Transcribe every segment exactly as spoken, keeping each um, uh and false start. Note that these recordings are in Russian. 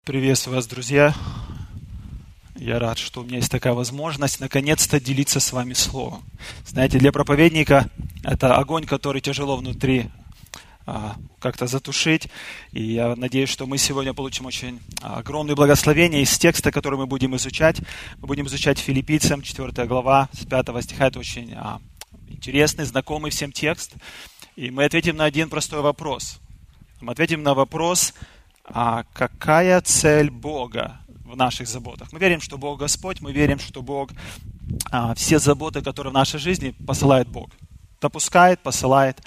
Приветствую вас, друзья. Я рад, что у меня есть такая возможность наконец-то делиться с вами словом. Знаете, для проповедника это огонь, который тяжело внутри а, как-то затушить. И я надеюсь, что мы сегодня получим очень огромное благословение из текста, который мы будем изучать. Мы будем изучать Филиппийцам, четвёртая глава, с пятого стиха. Это очень а, интересный, знакомый всем текст. И мы ответим на один простой вопрос. Мы ответим на вопрос, а какая цель Бога в наших заботах. Мы верим, что Бог Господь, мы верим, что Бог а, все заботы, которые в нашей жизни, посылает Бог. Допускает, посылает.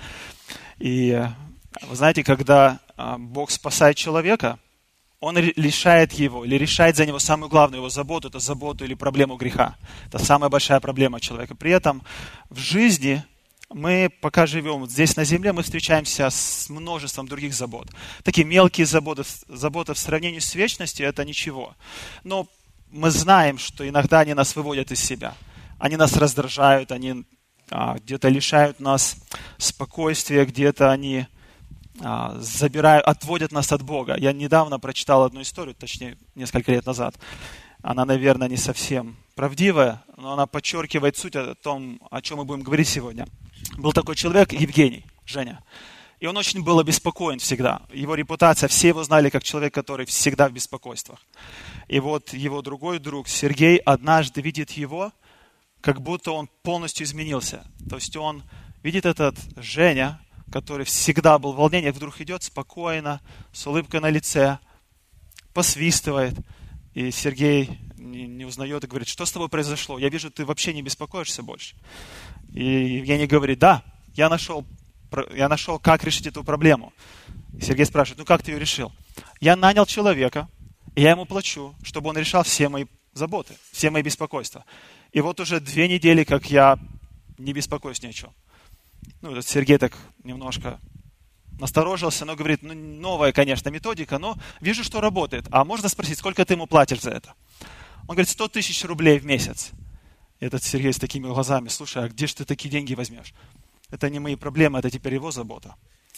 И вы знаете, когда а, Бог спасает человека, Он лишает его или решает за него самую главную его заботу, это заботу или проблему греха. Это самая большая проблема человека. При этом в жизни мы, пока живем вот здесь на земле, мы встречаемся с множеством других забот. Такие мелкие заботы, заботы в сравнении с вечностью – это ничего. Но мы знаем, что иногда они нас выводят из себя. Они нас раздражают, они а, где-то лишают нас спокойствия, где-то они а, забирают, отводят нас от Бога. Я недавно прочитал одну историю, точнее, несколько лет назад. Она, наверное, не совсем правдивая, но она подчеркивает суть о том, о чем мы будем говорить сегодня. Был такой человек, Евгений, Женя. И он очень был обеспокоен всегда. Его репутация, все его знали как человек, который всегда в беспокойствах. И вот его другой друг, Сергей, однажды видит его, как будто он полностью изменился. То есть он видит этот Женя, который всегда был в волнении, вдруг идет спокойно, с улыбкой на лице, посвистывает. И Сергей не, не узнает и говорит: что с тобой произошло? Я вижу, ты вообще не беспокоишься больше. И Евгений говорит: да, я нашел, я нашел, как решить эту проблему. И Сергей спрашивает: ну как ты ее решил? Я нанял человека, и я ему плачу, чтобы он решал все мои заботы, все мои беспокойства. И вот уже две недели, как я не беспокоюсь ни о чем. Ну, этот Сергей так немножко насторожился, но говорит: ну, новая, конечно, методика, но вижу, что работает. А можно спросить, сколько ты ему платишь за это? Он говорит: сто тысяч рублей в месяц. И этот Сергей с такими глазами: слушай, а где же ты такие деньги возьмешь? Это не мои проблемы, это теперь его забота.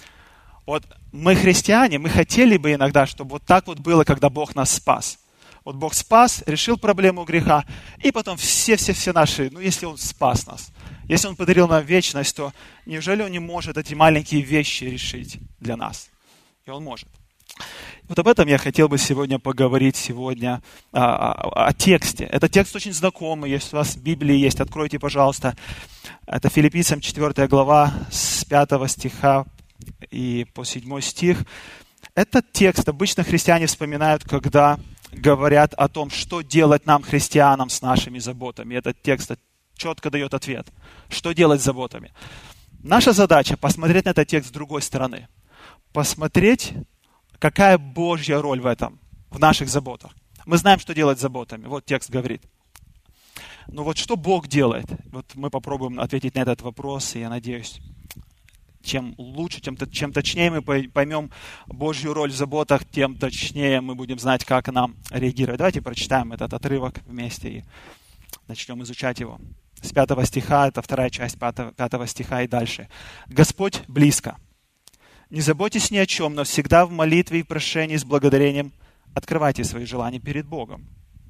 Вот мы, христиане, мы хотели бы иногда, чтобы вот так вот было, когда Бог нас спас. Вот Бог спас, решил проблему греха, и потом все-все-все наши, ну если Он спас нас, если Он подарил нам вечность, то неужели Он не может эти маленькие вещи решить для нас? И Он может. Вот об этом я хотел бы сегодня поговорить сегодня, о, о, о тексте. Этот текст очень знакомый, если у вас в Библии есть, откройте, пожалуйста. Это Филиппийцам четвёртая глава с пятого стиха и по седьмой стих. Этот текст обычно христиане вспоминают, когда говорят о том, что делать нам, христианам, с нашими заботами. Этот текст четко дает ответ, что делать с заботами. Наша задача посмотреть на этот текст с другой стороны. Посмотреть, какая Божья роль в этом, в наших заботах. Мы знаем, что делать с заботами. Вот текст говорит. Но вот что Бог делает? Вот мы попробуем ответить на этот вопрос, и я надеюсь, чем лучше, чем, чем точнее мы поймем Божью роль в заботах, тем точнее мы будем знать, как нам реагировать. Давайте прочитаем этот отрывок вместе и начнем изучать его. С пятого стиха, это вторая часть пятого, пятого стиха и дальше. «Господь близко. Не заботьтесь ни о чем, но всегда в молитве и прошении с благодарением открывайте свои желания перед Богом.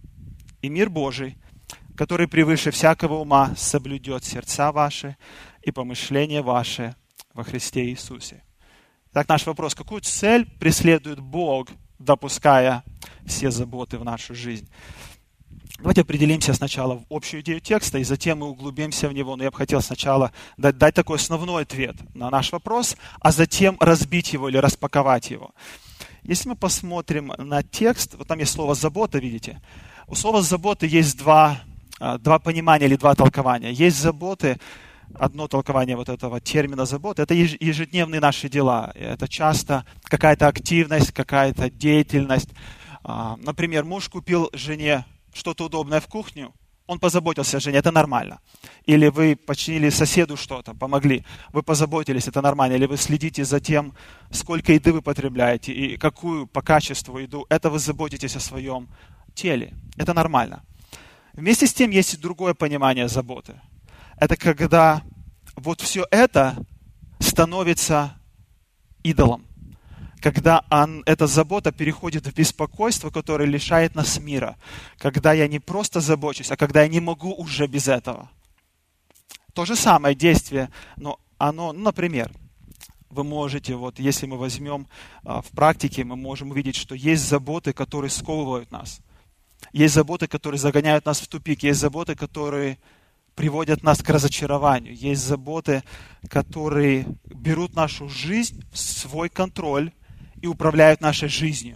И мир Божий, который превыше всякого ума, соблюдет сердца ваши и помышления ваши во Христе Иисусе». Так наш вопрос: какую цель преследует Бог, допуская все заботы в нашу жизнь? Давайте определимся сначала в общую идею текста, и затем мы углубимся в него. Но я бы хотел сначала дать, дать такой основной ответ на наш вопрос, а затем разбить его или распаковать его. Если мы посмотрим на текст, вот там есть слово «забота», видите? У слова «забота» есть два, два понимания или два толкования. Есть заботы, одно толкование вот этого термина «забота» — это ежедневные наши дела. Это часто какая-то активность, какая-то деятельность. Например, муж купил жене что-то удобное в кухню, он позаботился о жене, это нормально. Или вы починили соседу что-то, помогли, вы позаботились, это нормально. Или вы следите за тем, сколько еды вы потребляете и какую по качеству еду, это вы заботитесь о своем теле, это нормально. Вместе с тем есть и другое понимание заботы. Это когда вот все это становится идолом. когда он, эта забота переходит в беспокойство, которое лишает нас мира. Когда я не просто забочусь, а когда я не могу уже без этого. То же самое действие, но оно, ну, например, вы можете, вот если мы возьмем а, в практике, мы можем увидеть, что есть заботы, которые сковывают нас. Есть заботы, которые загоняют нас в тупик. Есть заботы, которые приводят нас к разочарованию. Есть заботы, которые берут нашу жизнь в свой контроль и управляют нашей жизнью.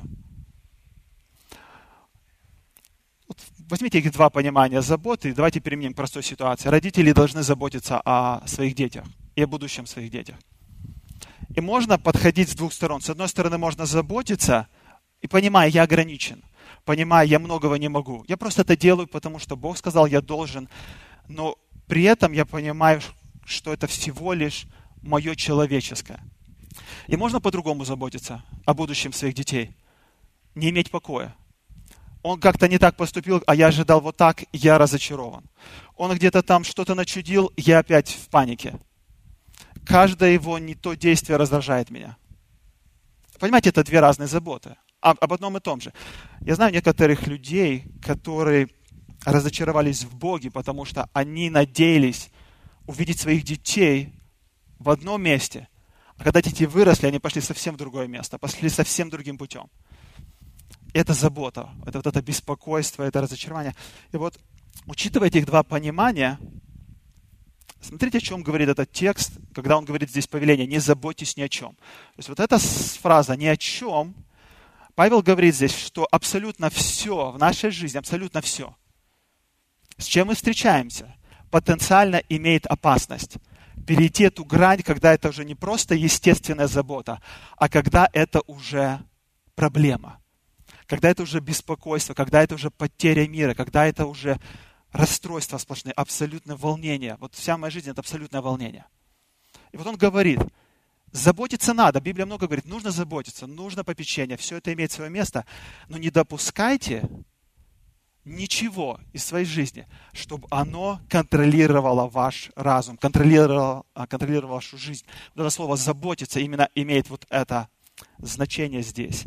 Вот возьмите их два понимания заботы, и давайте применим к простой ситуации. Родители должны заботиться о своих детях и о будущем своих детях. И можно подходить с двух сторон. С одной стороны, можно заботиться, и понимая, я ограничен, понимая, я многого не могу. Я просто это делаю, потому что Бог сказал, я должен. Но при этом я понимаю, что это всего лишь мое человеческое. И можно по-другому заботиться о будущем своих детей. Не иметь покоя. Он как-то не так поступил, а я ожидал вот так, я разочарован. Он где-то там что-то начудил, я опять в панике. Каждое его не то действие раздражает меня. Понимаете, это две разные заботы. Об, об одном и том же. Я знаю некоторых людей, которые разочаровались в Боге, потому что они надеялись увидеть своих детей в одном месте, а когда дети выросли, они пошли совсем в другое место, пошли совсем другим путем. Это забота, это вот это беспокойство, это разочарование. И вот, учитывая этих два понимания, смотрите, о чем говорит этот текст, когда он говорит здесь повеление, не заботьтесь ни о чем. То есть вот эта фраза «ни о чем», Павел говорит здесь, что абсолютно все в нашей жизни, абсолютно все, с чем мы встречаемся, потенциально имеет опасность перейти эту грань, когда это уже не просто естественная забота, а когда это уже проблема, когда это уже беспокойство, когда это уже потеря мира, когда это уже расстройство сплошное, абсолютное волнение. Вот вся моя жизнь – это абсолютное волнение. И вот он говорит, заботиться надо. Библия много говорит, нужно заботиться, нужно попечение, все это имеет свое место, но не допускайте ничего из своей жизни, чтобы оно контролировало ваш разум, контролировало, контролировало вашу жизнь. Вот это слово «заботиться» именно имеет вот это значение здесь.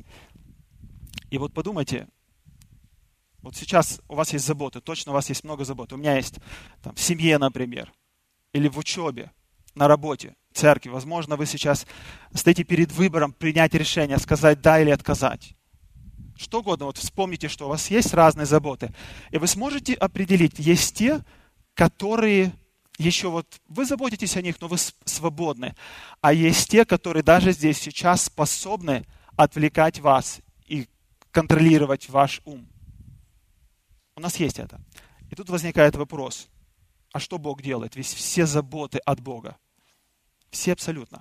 И вот подумайте, вот сейчас у вас есть заботы, точно у вас есть много забот. У меня есть там, в семье, например, или в учебе, на работе, в церкви. Возможно, вы сейчас стоите перед выбором принять решение, сказать «да» или отказать. Что угодно, вот вспомните, что у вас есть разные заботы. И вы сможете определить, есть те, которые еще вот, вы заботитесь о них, но вы свободны. А есть те, которые даже здесь сейчас способны отвлекать вас и контролировать ваш ум. У нас есть это. И тут возникает вопрос, а что Бог делает? Ведь все заботы от Бога. Все абсолютно.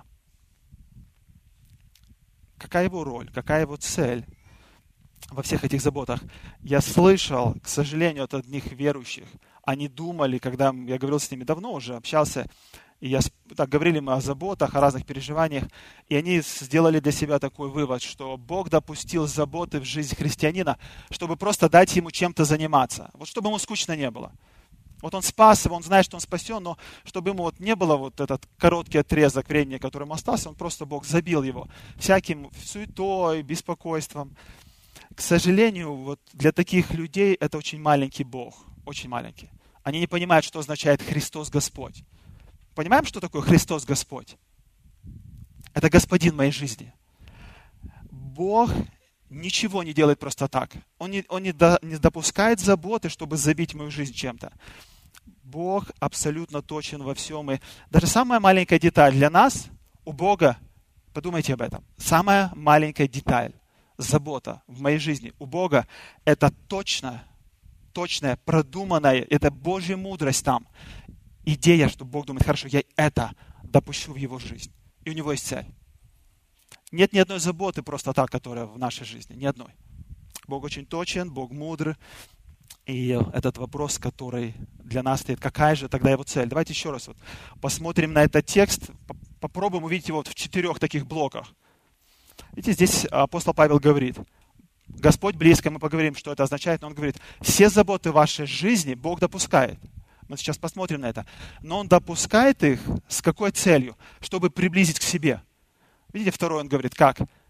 Какая его роль, какая его цель во всех этих заботах? Я слышал, к сожалению, от одних верующих, они думали, когда я говорил с ними давно уже, общался, и я, так, говорили мы о заботах, о разных переживаниях, и они сделали для себя такой вывод, что Бог допустил заботы в жизнь христианина, чтобы просто дать ему чем-то заниматься, вот чтобы ему скучно не было. Вот он спас его, он знает, что он спасен, но чтобы ему вот не было вот этот короткий отрезок времени, который ему остался, он просто, Бог забил его всяким суетой, беспокойством. К сожалению, вот для таких людей это очень маленький Бог, очень маленький. Они не понимают, что означает Христос Господь. Понимаем, что такое Христос Господь? Это Господин моей жизни. Бог ничего не делает просто так. Он не, он не, до, не допускает заботы, чтобы забить мою жизнь чем-то. Бог абсолютно точен во всем. И даже самая маленькая деталь для нас, у Бога, подумайте об этом, самая маленькая деталь, забота в моей жизни у Бога, это точно, точная, продуманная, это Божья мудрость там. Идея, что Бог думает, хорошо, я это допущу в его жизнь. И у него есть цель. Нет ни одной заботы просто так, которая в нашей жизни. Ни одной. Бог очень точен, Бог мудр. И этот вопрос, который для нас стоит, какая же тогда его цель? Давайте еще раз вот посмотрим на этот текст, попробуем увидеть его вот в четырех таких блоках. Видите, здесь апостол Павел говорит, Господь близко, мы поговорим, что это означает, но он говорит, все заботы вашей жизни Бог допускает. Мы сейчас посмотрим на это. Но Он допускает их с какой целью? Чтобы приблизить к себе. Видите, второй он говорит, как?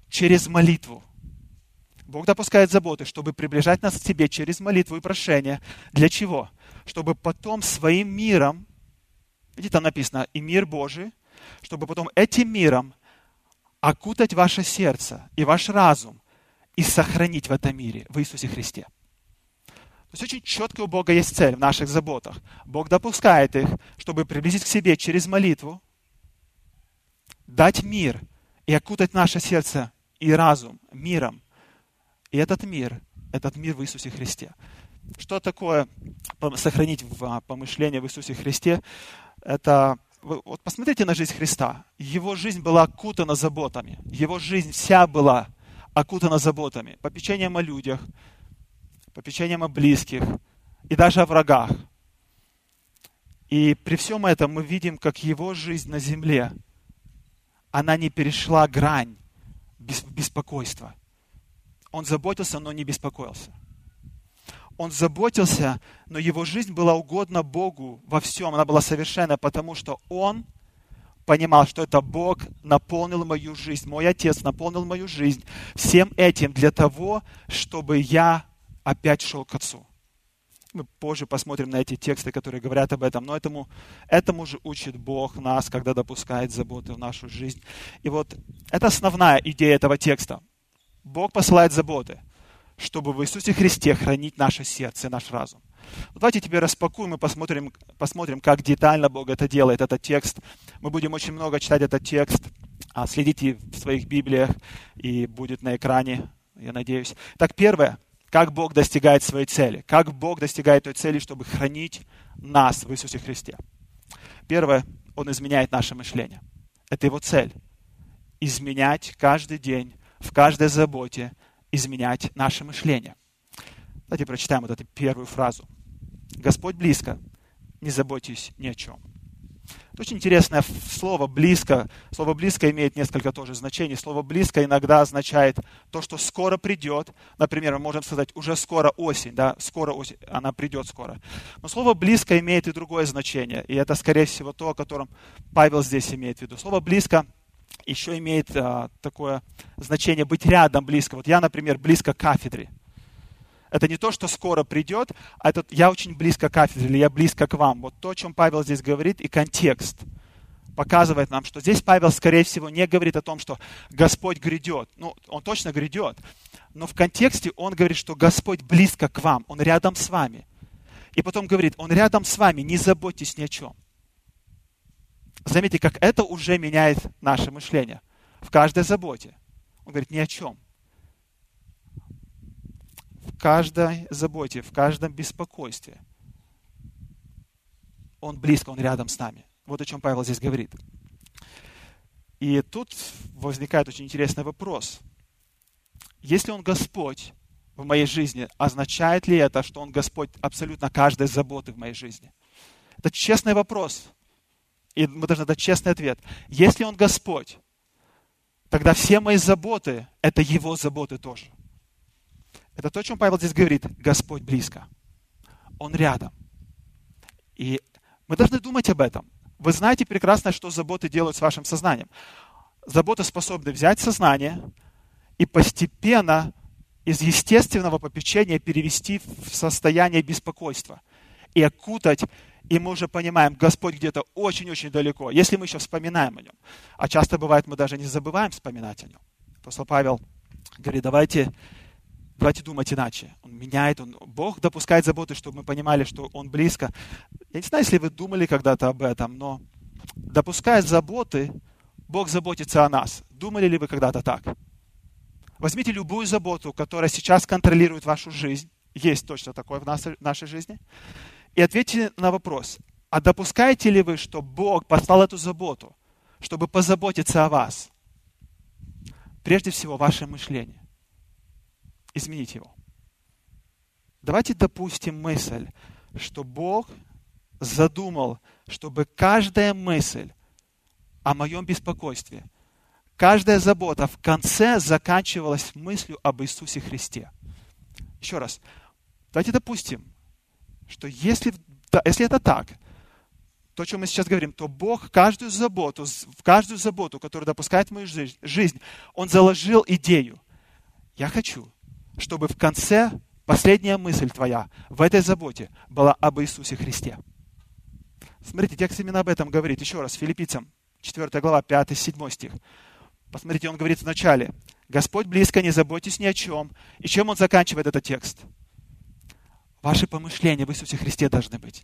через молитву. Бог допускает заботы, чтобы приближать нас к себе через молитву и прошение. Для чего? Чтобы потом своим миром, видите, там написано, и мир Божий, чтобы потом этим миром окутать ваше сердце и ваш разум и сохранить в этом мире, в Иисусе Христе. То есть очень четко у Бога есть цель в наших заботах. Бог допускает их, чтобы приблизить к себе через молитву, дать мир и окутать наше сердце и разум миром. И этот мир, этот мир в Иисусе Христе. Что такое сохранить в помышлении в Иисусе Христе? Это, вот посмотрите на жизнь Христа. Его жизнь была окутана заботами. Его жизнь вся была окутана заботами. Попечением о людях, попечением о близких и даже о врагах. И при всем этом мы видим, как его жизнь на земле, она не перешла грань беспокойства. Он заботился, но не беспокоился. Он заботился, но его жизнь была угодна Богу во всем. Она была совершенна, потому что он понимал, что это Бог наполнил мою жизнь. Мой Отец наполнил мою жизнь всем этим для того, чтобы я опять шел к Отцу. Мы позже посмотрим на эти тексты, которые говорят об этом. Но этому, этому же учит Бог нас, когда допускает заботы в нашу жизнь. И вот это основная идея этого текста. Бог посылает заботы, чтобы в Иисусе Христе хранить наше сердце и наш разум. Вот давайте теперь распакуем и посмотрим, посмотрим, как детально Бог это делает, этот текст. Мы будем очень много читать этот текст. Следите в своих Библиях, и будет на экране, я надеюсь. Так, первое. Как Бог достигает своей цели. Как Бог достигает той цели, чтобы хранить нас в Иисусе Христе. Первое. Он изменяет наше мышление. Это его цель. Изменять каждый день, в каждой заботе, изменять наше мышление. Давайте прочитаем вот эту первую фразу. Господь близко, не заботьтесь ни о чем. Это очень интересное слово «близко». Слово «близко» имеет несколько тоже значений. Слово «близко» иногда означает то, что скоро придет. Например, мы можем сказать, уже скоро осень, да, скоро осень, она придет скоро. Но слово «близко» имеет и другое значение. И это, скорее всего, то, о котором Павел здесь имеет в виду. Слово «близко» еще имеет а, такое значение быть рядом, близко. Вот я, например, близко к кафедре. Это не то, что скоро придет, а это я очень близко к кафедре, или я близко к вам. Вот то, о чем Павел здесь говорит, и контекст показывает нам, что здесь Павел, скорее всего, не говорит о том, что Господь грядет. Ну, он точно грядет, но в контексте он говорит, что Господь близко к вам, он рядом с вами. И потом говорит, он рядом с вами, не заботьтесь ни о чем. Заметьте, как это уже меняет наше мышление. В каждой заботе. Он говорит, ни о чем. В каждой заботе, в каждом беспокойстве. Он близко, он рядом с нами. Вот о чем Павел здесь говорит. И тут возникает очень интересный вопрос. Если он Господь в моей жизни, означает ли это, что он Господь абсолютно каждой заботы в моей жизни? Это честный вопрос. И мы должны дать честный ответ. Если он Господь, тогда все мои заботы – это его заботы тоже. Это то, о чем Павел здесь говорит. Господь близко. Он рядом. И мы должны думать об этом. Вы знаете прекрасно, что заботы делают с вашим сознанием. Заботы способны взять сознание и постепенно из естественного попечения перевести в состояние беспокойства и окутать. И мы уже понимаем, Господь где-то очень-очень далеко, если мы еще вспоминаем о Нем. А часто бывает, мы даже не забываем вспоминать о Нем. Апостол Павел говорит, давайте, давайте думать иначе. Он меняет, он, Бог допускает заботы, чтобы мы понимали, что Он близко. Я не знаю, если вы думали когда-то об этом, но допуская заботы, Бог заботится о нас. Думали ли вы когда-то так? Возьмите любую заботу, которая сейчас контролирует вашу жизнь. Есть точно такое в нашей жизни. И ответьте на вопрос, а допускаете ли вы, что Бог послал эту заботу, чтобы позаботиться о вас? Прежде всего, ваше мышление. Изменить его. Давайте допустим мысль, что Бог задумал, чтобы каждая мысль о моем беспокойстве, каждая забота в конце заканчивалась мыслью об Иисусе Христе. Еще раз, давайте допустим, что если, если это так, то, о чем мы сейчас говорим, то Бог каждую заботу, в каждую заботу, которую допускает в мою жизнь, Он заложил идею. Я хочу, чтобы в конце последняя мысль твоя в этой заботе была об Иисусе Христе. Смотрите, текст именно об этом говорит. Еще раз, Филиппийцам, четвёртая глава, пятый-седьмой стих. Посмотрите, он говорит в начале: «Господь близко, не заботьтесь ни о чем». И чем он заканчивает этот текст? Ваши помышления в Иисусе Христе должны быть.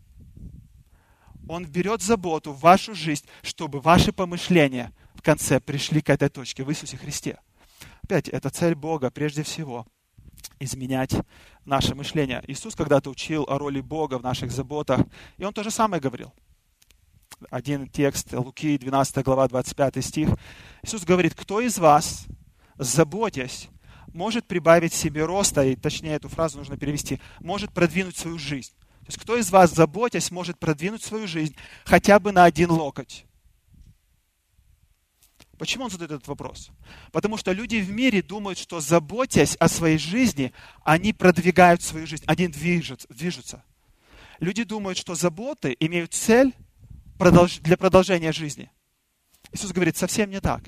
Он берет заботу в вашу жизнь, чтобы ваши помышления в конце пришли к этой точке в Иисусе Христе. Опять, это цель Бога прежде всего – изменять наше мышление. Иисус когда-то учил о роли Бога в наших заботах, и Он то же самое говорил. Один текст, Луки, двенадцатая глава, двадцать пятый стих. Иисус говорит: «Кто из вас, заботясь, может прибавить себе роста», и точнее эту фразу нужно перевести, «может продвинуть свою жизнь». То есть кто из вас, заботясь, может продвинуть свою жизнь хотя бы на один локоть? Почему он задает этот вопрос? Потому что люди в мире думают, что, заботясь о своей жизни, они продвигают свою жизнь, они движутся. Люди думают, что заботы имеют цель для продолжения жизни. Иисус говорит, совсем не так.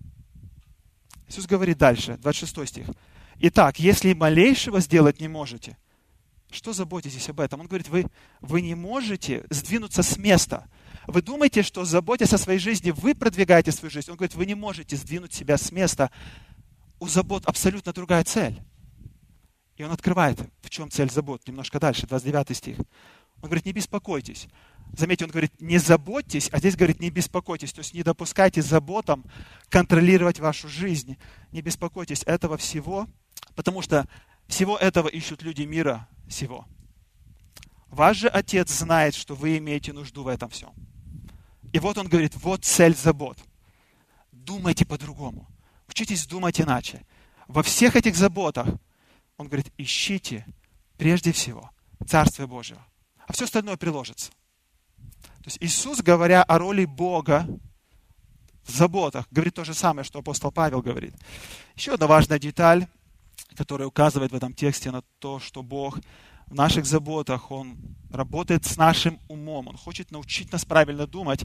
Иисус говорит дальше, двадцать шестой стих. «Итак, если малейшего сделать не можете, что заботитесь об этом?» Он говорит, вы, вы не можете сдвинуться с места. Вы думаете, что, заботясь о своей жизни, вы продвигаете свою жизнь. Он говорит, вы не можете сдвинуть себя с места. У забот абсолютно другая цель. И он открывает, в чем цель забот. Немножко дальше, двадцать девятый стих. Он говорит, не беспокойтесь. Заметьте, он говорит, не заботьтесь, а здесь говорит, не беспокойтесь. То есть не допускайте заботам контролировать вашу жизнь. Не беспокойтесь этого всего, потому что всего этого ищут люди мира сего. Ваш же Отец знает, что вы имеете нужду в этом всем. И вот он говорит, вот цель забот. Думайте по-другому. Учитесь думать иначе. Во всех этих заботах, он говорит, ищите прежде всего Царствие Божие, а все остальное приложится. То есть Иисус, говоря о роли Бога в заботах, говорит то же самое, что апостол Павел говорит. Еще одна важная деталь, которая указывает в этом тексте на то, что Бог в наших заботах, Он работает с нашим умом, Он хочет научить нас правильно думать.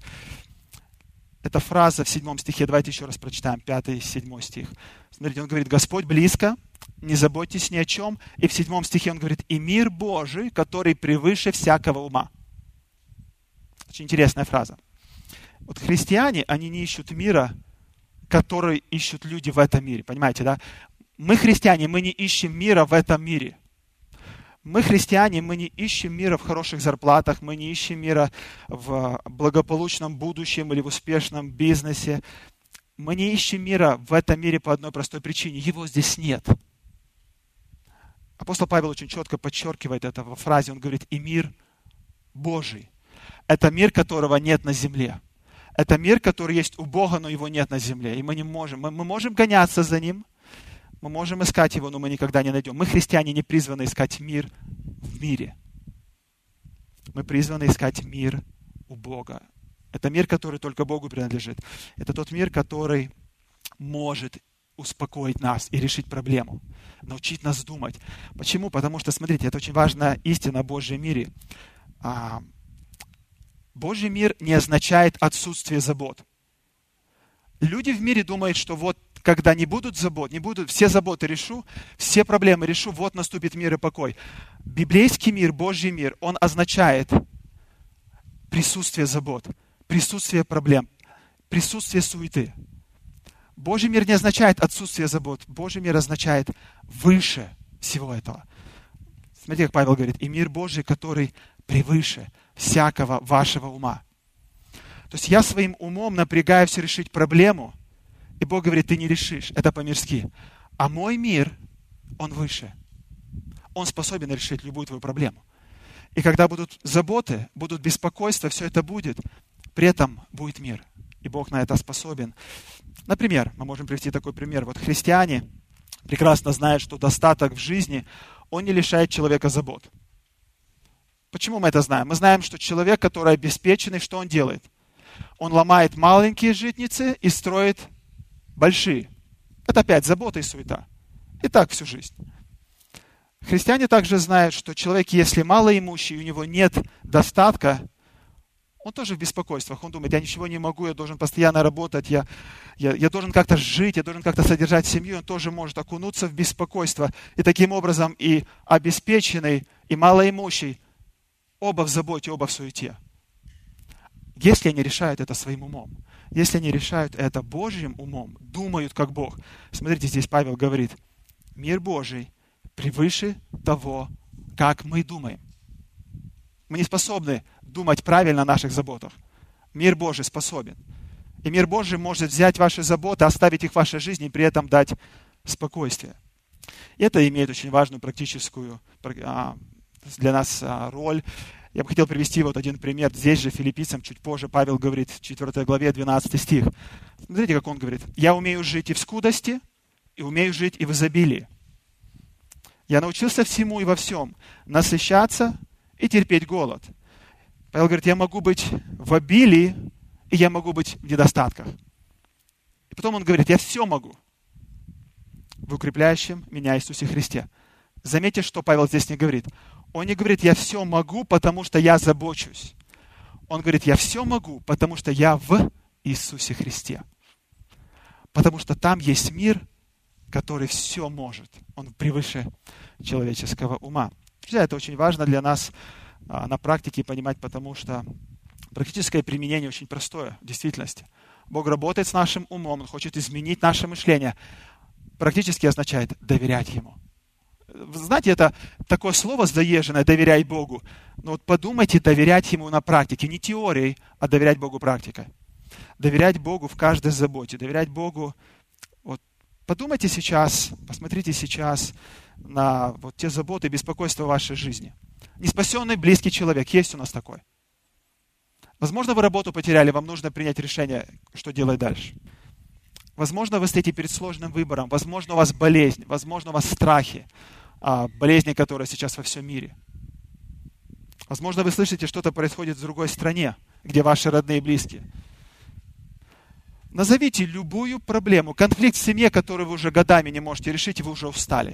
Эта фраза в седьмом стихе, давайте еще раз прочитаем, пятый и седьмой стих. Смотрите, Он говорит, Господь близко, не заботьтесь ни о чем. И в седьмом стихе Он говорит, и мир Божий, который превыше всякого ума. Очень интересная фраза. Вот христиане, они не ищут мира, который ищут люди в этом мире. Понимаете, да? Мы, христиане, мы не ищем мира в этом мире. Мы, христиане, мы не ищем мира в хороших зарплатах, мы не ищем мира в благополучном будущем или в успешном бизнесе. Мы не ищем мира в этом мире по одной простой причине. Его здесь нет. Апостол Павел очень четко подчеркивает это во фразе. Он говорит, и мир Божий. Это мир, которого нет на земле. Это мир, который есть у Бога, но его нет на земле. И мы не можем. Мы, мы можем гоняться за ним. Мы можем искать его, но мы никогда не найдем. Мы, христиане, не призваны искать мир в мире. Мы призваны искать мир у Бога. Это мир, который только Богу принадлежит. Это тот мир, который может успокоить нас и решить проблему, научить нас думать. Почему? Потому что, смотрите, это очень важная истина о Божьем мире. Божий мир не означает отсутствие забот. Люди в мире думают, что вот когда не будут забот, не будут, все заботы решу, все проблемы решу, вот наступит мир и покой. Библейский мир, Божий мир, он означает присутствие забот, присутствие проблем, присутствие суеты. Божий мир не означает отсутствие забот, Божий мир означает выше всего этого. Смотрите, как Павел говорит, и мир Божий, который превыше всякого вашего ума. То есть я своим умом напрягаюсь решить проблему, и Бог говорит, ты не решишь, это по-мирски. А мой мир, он выше. Он способен решить любую твою проблему. И когда будут заботы, будут беспокойства, все это будет, при этом будет мир. И Бог на это способен. Например, мы можем привести такой пример. Вот христиане прекрасно знают, что достаток в жизни, он не лишает человека забот. Почему мы это знаем? Мы знаем, что человек, который обеспеченный, что он делает? Он ломает маленькие житницы и строит большие. Это опять забота и суета. И так всю жизнь. Христиане также знают, что человек, если малоимущий, у него нет достатка, Он тоже в беспокойствах. Он думает, я ничего не могу, я должен постоянно работать, я, я, я должен как-то жить, я должен как-то содержать семью. Он тоже может окунуться в беспокойство. И таким образом и обеспеченный, и малоимущий оба в заботе, оба в суете. Если они решают это своим умом, если они решают это Божьим умом, думают как Бог. Смотрите, здесь Павел говорит, мир Божий превыше того, как мы думаем. Мы не способны думать правильно о наших заботах. Мир Божий способен. И мир Божий может взять ваши заботы, оставить их в вашей жизни и при этом дать спокойствие. И это имеет очень важную практическую для нас роль. Я бы хотел привести вот один пример. Здесь же филиппийцам чуть позже Павел говорит в четвёртой главе, двенадцатый стих. Смотрите, как он говорит. «Я умею жить и в скудости, и умею жить и в изобилии. Я научился всему и во всем насыщаться и терпеть голод». Павел говорит, я могу быть в обилии, и я могу быть в недостатках. И потом он говорит, я все могу в укрепляющем меня Иисусе Христе. Заметьте, что Павел здесь не говорит. Он не говорит, я все могу, потому что я забочусь. Он говорит, я все могу, потому что я в Иисусе Христе. Потому что там есть мир, который все может. Он превыше человеческого ума. Друзья, это очень важно для нас а, на практике понимать, потому что практическое применение очень простое в действительности. Бог работает с нашим умом, Он хочет изменить наше мышление. Практически означает доверять Ему. Вы знаете, это такое слово заезженное «доверяй Богу». Но вот подумайте, доверять Ему на практике. Не теорией, а доверять Богу практикой. Доверять Богу в каждой заботе. Доверять Богу. Вот, подумайте сейчас, посмотрите сейчас на вот те заботы и беспокойства в вашей жизни. Неспасенный близкий человек. Есть у нас такой. Возможно, вы работу потеряли, вам нужно принять решение, что делать дальше. Возможно, вы стоите перед сложным выбором. Возможно, у вас болезнь. Возможно, у вас страхи. Болезни, которые сейчас во всем мире. Возможно, вы слышите, что-то происходит в другой стране, где ваши родные и близкие. Назовите любую проблему, конфликт в семье, который вы уже годами не можете решить, и вы уже устали.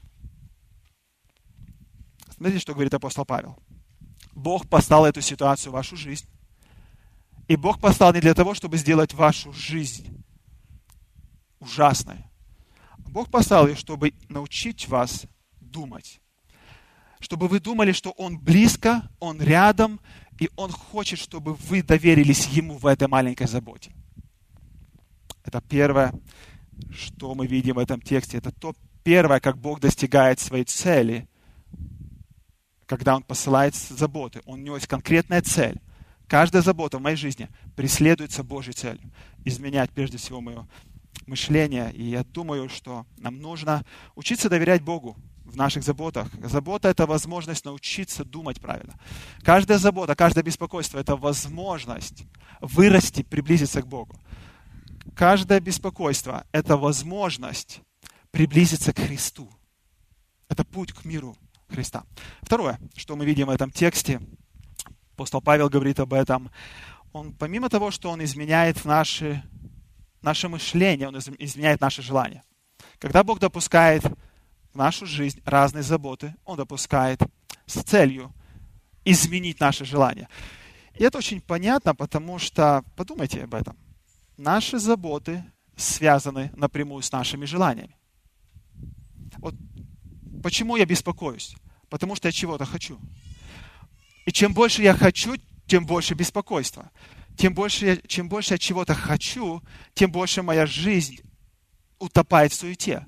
Смотрите, что говорит апостол Павел. Бог послал эту ситуацию в вашу жизнь. И Бог послал не для того, чтобы сделать вашу жизнь ужасной. Бог послал ее, чтобы научить вас думать. Чтобы вы думали, что Он близко, Он рядом, и Он хочет, чтобы вы доверились Ему в этой маленькой заботе. Это первое, что мы видим в этом тексте. Это то первое, как Бог достигает своей цели, когда Он посылает заботы. У Него есть конкретная цель. Каждая забота в моей жизни преследуется Божьей целью. Изменять прежде всего мое мышление. И я думаю, что нам нужно учиться доверять Богу в наших заботах. Забота – это возможность научиться думать правильно. Каждая забота, каждое беспокойство – это возможность вырасти, приблизиться к Богу. Каждое беспокойство – это возможность приблизиться к Христу. Это путь к миру Христа. Второе, что мы видим в этом тексте, апостол Павел говорит об этом, он помимо того, что он изменяет наши, наше мышление, он изменяет наши желания. Когда Бог допускает в нашу жизнь разные заботы, Он допускает с целью изменить наши желания. И это очень понятно, потому что, подумайте об этом, наши заботы связаны напрямую с нашими желаниями. Вот почему я беспокоюсь? Потому что я чего-то хочу. И чем больше я хочу, тем больше беспокойства. Тем больше я, чем больше я чего-то хочу, тем больше моя жизнь утопает в суете.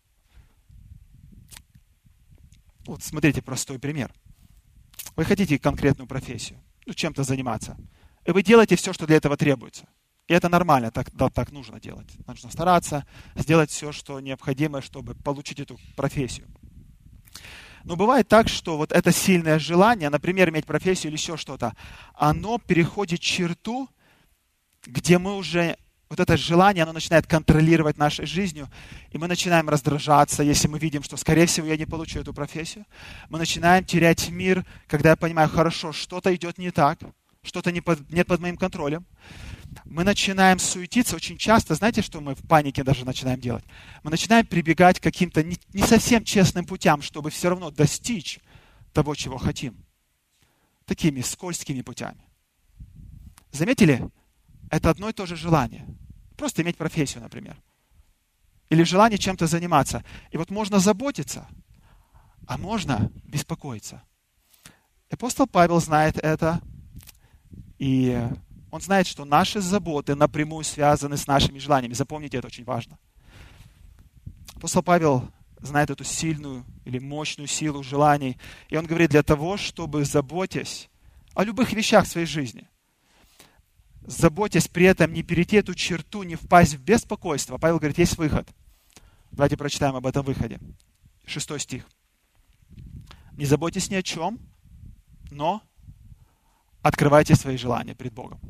Вот смотрите, простой пример. Вы хотите конкретную профессию, ну, чем-то заниматься, и вы делаете все, что для этого требуется. И это нормально, так, да, так нужно делать. Нужно стараться сделать все, что необходимо, чтобы получить эту профессию. Но бывает так, что вот это сильное желание, например, иметь профессию или еще что-то, оно переходит черту, где мы уже, вот это желание, оно начинает контролировать нашей жизнью, и мы начинаем раздражаться, если мы видим, что, скорее всего, я не получу эту профессию. Мы начинаем терять мир, когда я понимаю, хорошо, что-то идет не так, что-то не под, не под моим контролем. Мы начинаем суетиться очень часто. Знаете, что мы в панике даже начинаем делать? Мы начинаем прибегать к каким-то не, не совсем честным путям, чтобы все равно достичь того, чего хотим. Такими скользкими путями. Заметили? Это одно и то же желание. Просто иметь профессию, например. Или желание чем-то заниматься. И вот можно заботиться, а можно беспокоиться. Апостол Павел знает это, и он знает, что наши заботы напрямую связаны с нашими желаниями. Запомните, это очень важно. Апостол Павел знает эту сильную или мощную силу желаний. И он говорит, для того, чтобы, заботясь о любых вещах в своей жизни, заботясь при этом не перейти эту черту, не впасть в беспокойство, Павел говорит, есть выход. Давайте прочитаем об этом выходе. Шестой стих. Не заботьтесь ни о чем, но открывайте свои желания перед Богом.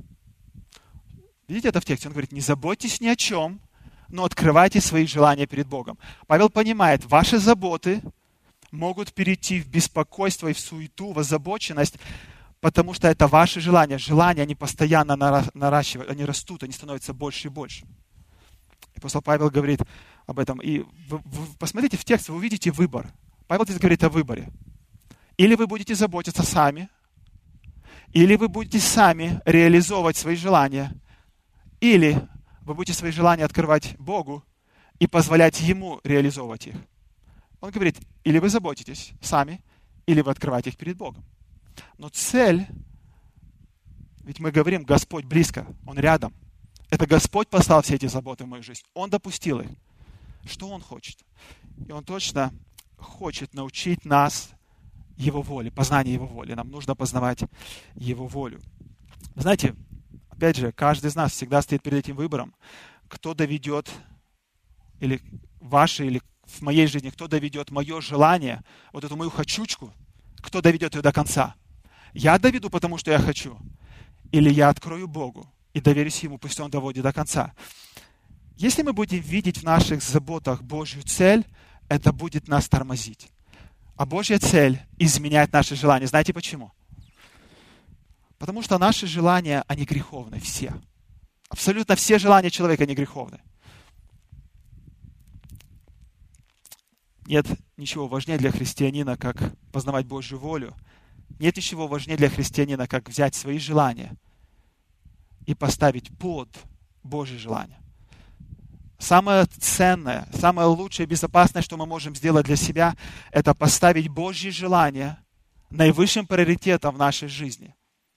Видите это в тексте? Он говорит, не заботьтесь ни о чем, но открывайте свои желания перед Богом. Павел понимает, ваши заботы могут перейти в беспокойство и в суету, в озабоченность, потому что это ваши желания. Желания, они постоянно наращивают, они растут, они становятся больше и больше. Апостол Павел говорит об этом. И вы, вы посмотрите в текст, вы увидите выбор. Павел здесь говорит о выборе. Или вы будете заботиться сами, или вы будете сами реализовывать свои желания, или вы будете свои желания открывать Богу и позволять Ему реализовывать их. Он говорит, или вы заботитесь сами, или вы открываете их перед Богом. Но цель, ведь мы говорим, Господь близко, Он рядом. Это Господь послал все эти заботы в мою жизнь. Он допустил их. Что Он хочет? И Он точно хочет научить нас Его воле, познание Его воли. Нам нужно познавать Его волю. Знаете, опять же, каждый из нас всегда стоит перед этим выбором, кто доведет, или ваше, или в моей жизни, кто доведет мое желание, вот эту мою хочучку, кто доведет ее до конца. Я доведу, потому что я хочу, или я открою Богу и доверюсь Ему, пусть Он доводит до конца. Если мы будем видеть в наших заботах Божью цель, это будет нас тормозить. А Божья цель – изменять наши желания. Знаете почему? Потому что наши желания, они греховны, все. Абсолютно все желания человека, они греховны. Нет ничего важнее для христианина, как познавать Божью волю. Нет ничего важнее для христианина, как взять свои желания и поставить под Божье желание. Самое ценное, самое лучшее и безопасное, что мы можем сделать для себя, это поставить Божье желание наивысшим приоритетом в нашей жизни.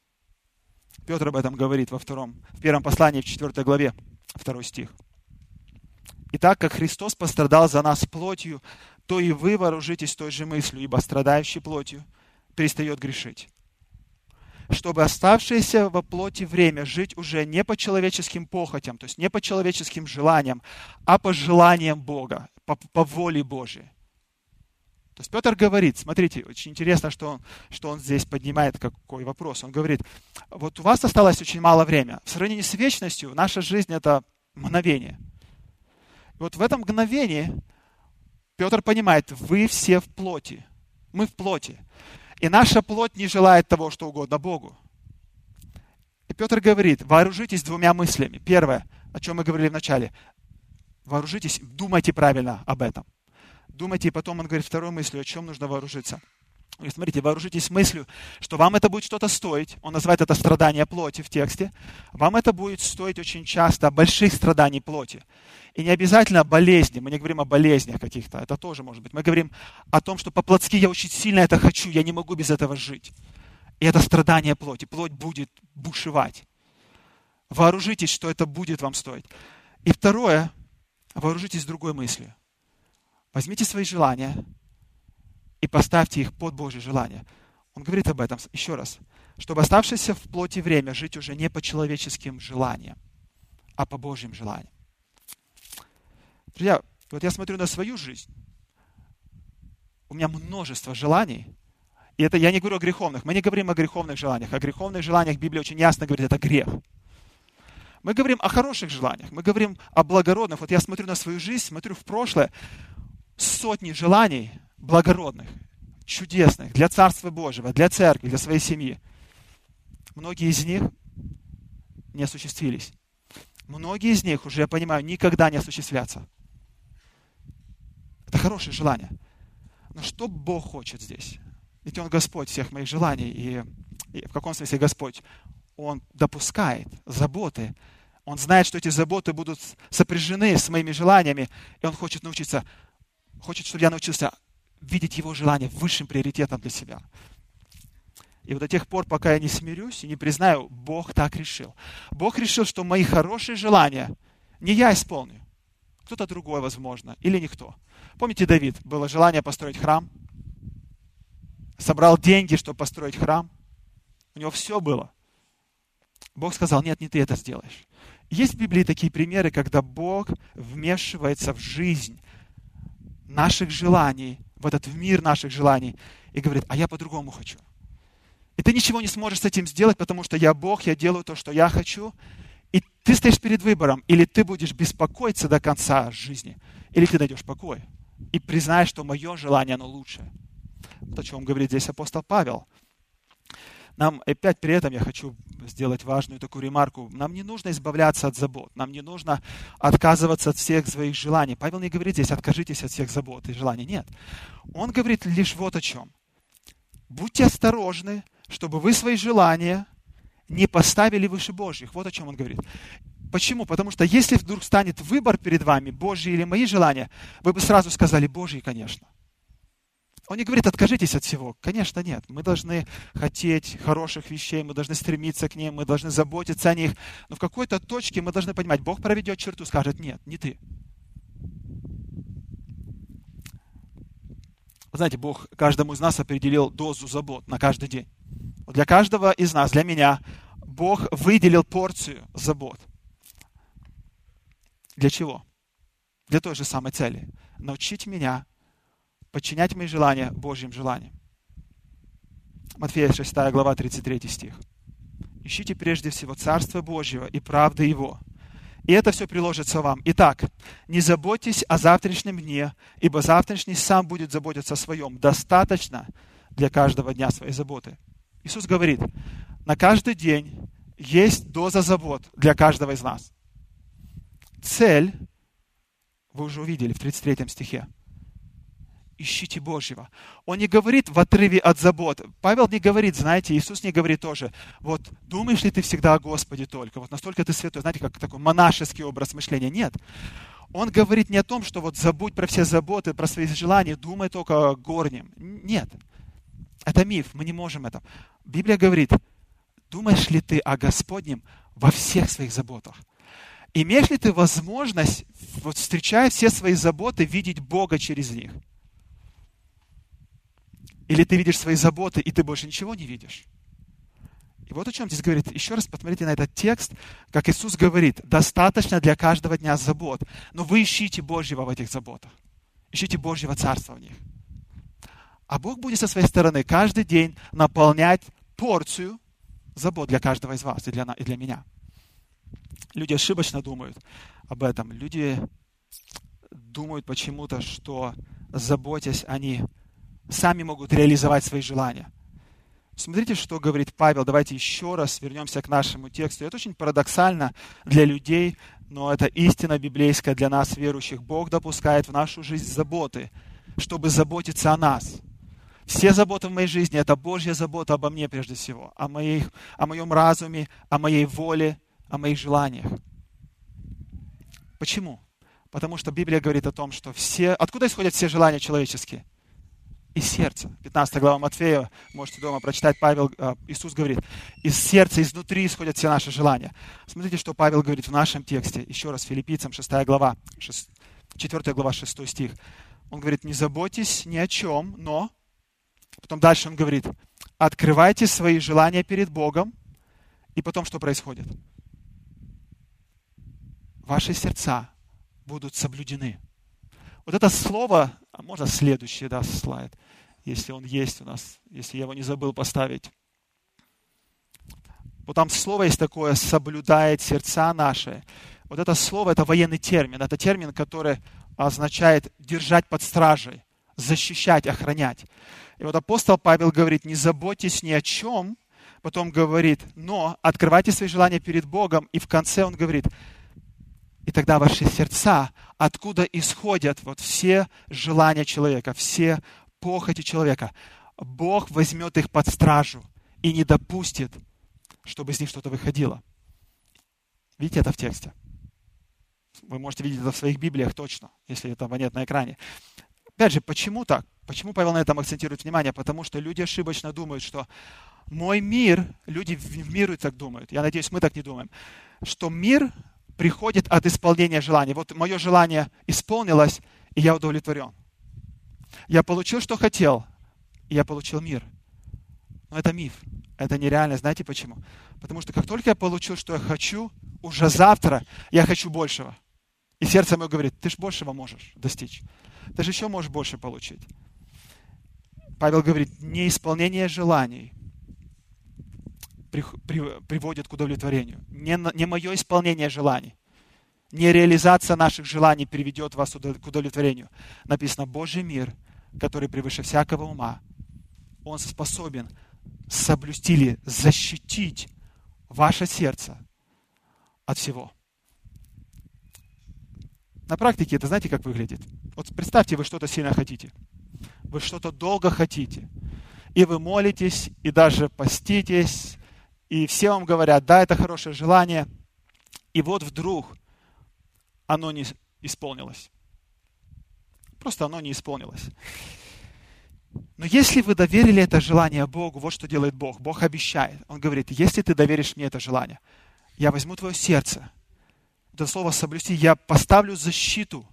Петр об этом говорит во втором, в первом послании, в четвёртой главе, второй стих. «Итак, как Христос пострадал за нас плотью, то и вы вооружитесь той же мыслью, ибо страдающий плотью перестает грешить. Чтобы оставшееся во плоти время жить уже не по человеческим похотям, то есть не по человеческим желаниям, а по желаниям Бога, по, по воле Божьей». То есть Петр говорит, смотрите, очень интересно, что он, что он здесь поднимает какой вопрос. Он говорит, вот у вас осталось очень мало времени. В сравнении с вечностью наша жизнь – это мгновение. И вот в этом мгновении Петр понимает, вы все в плоти, мы в плоти. И наша плоть не желает того, что угодно Богу. И Петр говорит, вооружитесь двумя мыслями. Первое, о чем мы говорили в начале. Вооружитесь, думайте правильно об этом. Думайте, и потом он говорит второй мыслью, о чем нужно вооружиться. И смотрите, вооружитесь мыслью, что вам это будет что-то стоить. Он называет это страдание плоти в тексте. Вам это будет стоить очень часто больших страданий плоти. И не обязательно болезни. Мы не говорим о болезнях каких-то. Это тоже может быть. Мы говорим о том, что по-плотски я очень сильно это хочу. Я не могу без этого жить. И это страдание плоти. Плоть будет бушевать. Вооружитесь, что это будет вам стоить. И второе, вооружитесь другой мыслью. Возьмите свои желания и поставьте их под Божье желание. Он говорит об этом еще раз. Чтобы оставшееся в плоти время жить уже не по человеческим желаниям, а по Божьим желаниям. Друзья, вот я смотрю на свою жизнь. У меня множество желаний. И это я не говорю о греховных. Мы не говорим о греховных желаниях. О греховных желаниях Библия очень ясно говорит, это грех. Мы говорим о хороших желаниях. Мы говорим о благородных. Вот я смотрю на свою жизнь, смотрю в прошлое. Сотни желаний благородных, чудесных, для Царства Божьего, для церкви, для своей семьи. Многие из них не осуществились. Многие из них, уже я понимаю, никогда не осуществлятся. Это хорошее желание. Но что Бог хочет здесь? Ведь Он Господь всех моих желаний. И, и в каком смысле Господь? Он допускает заботы. Он знает, что эти заботы будут сопряжены с моими желаниями. И Он хочет научиться, хочет, чтобы я научился видеть Его желания высшим приоритетом для себя. И вот до тех пор, пока я не смирюсь и не признаю, Бог так решил. Бог решил, что мои хорошие желания не я исполню. Кто-то другой, возможно, или никто. Помните, Давид, было желание построить храм? Собрал деньги, чтобы построить храм. У него все было. Бог сказал, нет, не ты это сделаешь. Есть в Библии такие примеры, когда Бог вмешивается в жизнь наших желаний, в этот мир наших желаний, и говорит, а я по-другому хочу. И ты ничего не сможешь с этим сделать, потому что я Бог, я делаю то, что я хочу. И ты стоишь перед выбором, или ты будешь беспокоиться до конца жизни, или ты найдешь покой и признаешь, что мое желание, оно лучшее. Вот о чем говорит здесь апостол Павел. Нам опять при этом я хочу сделать важную такую ремарку. Нам не нужно избавляться от забот. Нам не нужно отказываться от всех своих желаний. Павел не говорит здесь, откажитесь от всех забот и желаний. Нет. Он говорит лишь вот о чем. Будьте осторожны, чтобы вы свои желания не поставили выше Божьих. Вот о чем он говорит. Почему? Потому что если вдруг станет выбор перед вами, Божьи или мои желания, вы бы сразу сказали, Божьи, конечно. Он не говорит, откажитесь от всего. Конечно, нет. Мы должны хотеть хороших вещей, мы должны стремиться к ним, мы должны заботиться о них. Но в какой-то точке мы должны понимать, Бог проведет черту, скажет, нет, не ты. Вы знаете, Бог каждому из нас определил дозу забот на каждый день. Для каждого из нас, для меня, Бог выделил порцию забот. Для чего? Для той же самой цели. Научить меня подчинять мои желания Божьим желаниям. Матфея шестая глава, тридцать третий стих. «Ищите прежде всего Царство Божьего и правды Его, и это все приложится вам. Итак, не заботьтесь о завтрашнем дне, ибо завтрашний сам будет заботиться о своем. Достаточно для каждого дня своей заботы». Иисус говорит, на каждый день есть доза забот для каждого из нас. Цель, вы уже увидели в тридцать третьем стихе. Ищите Божьего. Он не говорит в отрыве от забот. Павел не говорит, знаете, Иисус не говорит тоже, вот думаешь ли ты всегда о Господе только, вот настолько ты святой, знаете, как такой монашеский образ мышления. Нет. Он говорит не о том, что вот забудь про все заботы, про свои желания, думай только о горнем. Нет. Это миф, мы не можем это. Библия говорит, думаешь ли ты о Господнем во всех своих заботах? Имеешь ли ты возможность, вот встречая все свои заботы, видеть Бога через них? Или ты видишь свои заботы, и ты больше ничего не видишь? И вот о чем здесь говорит. Еще раз посмотрите на этот текст, как Иисус говорит, достаточно для каждого дня забот, но вы ищите Божьего в этих заботах. Ищите Божьего Царства в них. А Бог будет со своей стороны каждый день наполнять порцию забот для каждого из вас и для, и для меня. Люди ошибочно думают об этом. Люди думают почему-то, что заботясь, они сами могут реализовать свои желания. Смотрите, что говорит Павел. Давайте еще раз вернемся к нашему тексту. Это очень парадоксально для людей, но это истина библейская для нас, верующих. Бог допускает в нашу жизнь заботы, чтобы заботиться о нас. Все заботы в моей жизни – это Божья забота обо мне прежде всего, о, моих, о моем разуме, о моей воле, о моих желаниях. Почему? Потому что Библия говорит о том, что все... Откуда исходят все желания человеческие? Из сердца. пятнадцатая глава Матфея, можете дома прочитать, Павел, Иисус говорит, из сердца, изнутри исходят все наши желания. Смотрите, что Павел говорит в нашем тексте, еще раз, Филиппийцам, шестая глава, четвёртая глава, шестой стих. Он говорит, не заботьтесь ни о чем, но... Потом дальше он говорит, открывайте свои желания перед Богом, и потом что происходит? Ваши сердца будут соблюдены. Вот это слово, а можно следующий, да, слайд, если он есть у нас, если я его не забыл поставить. Вот там слово есть такое, соблюдает сердца наши. Вот это слово, это военный термин. Это термин, который означает держать под стражей, защищать, охранять. И вот апостол Павел говорит, не заботьтесь ни о чем, потом говорит, но открывайте свои желания перед Богом, и в конце он говорит, и тогда ваши сердца, откуда исходят вот все желания человека, все похоти человека, Бог возьмет их под стражу и не допустит, чтобы из них что-то выходило. Видите это в тексте? Вы можете видеть это в своих Библиях точно, если этого нет на экране. Опять же, почему так? Почему Павел на этом акцентирует внимание? Потому что люди ошибочно думают, что мой мир, люди в мире так думают, я надеюсь, мы так не думаем, что мир приходит от исполнения желаний. Вот мое желание исполнилось, и я удовлетворен. Я получил, что хотел, и я получил мир. Но это миф, это нереально. Знаете почему? Потому что как только я получил, что я хочу, уже завтра я хочу большего. И сердце мое говорит, ты же большего можешь достичь. Ты же еще можешь больше получить. Павел говорит, неисполнение желаний при, при, приводит к удовлетворению. Не, не мое исполнение желаний, не реализация наших желаний приведет вас к удовлетворению. Написано, Божий мир, который превыше всякого ума, Он способен соблюсти или защитить ваше сердце от всего. На практике это знаете, как выглядит? Вот представьте, вы что-то сильно хотите. Вы что-то долго хотите. И вы молитесь, и даже поститесь, и все вам говорят, да, это хорошее желание. И вот вдруг оно не исполнилось. Просто оно не исполнилось. Но если вы доверили это желание Богу, вот что делает Бог. Бог обещает. Он говорит, если ты доверишь мне это желание, я возьму твое сердце. Это слово соблюсти, я поставлю защиту,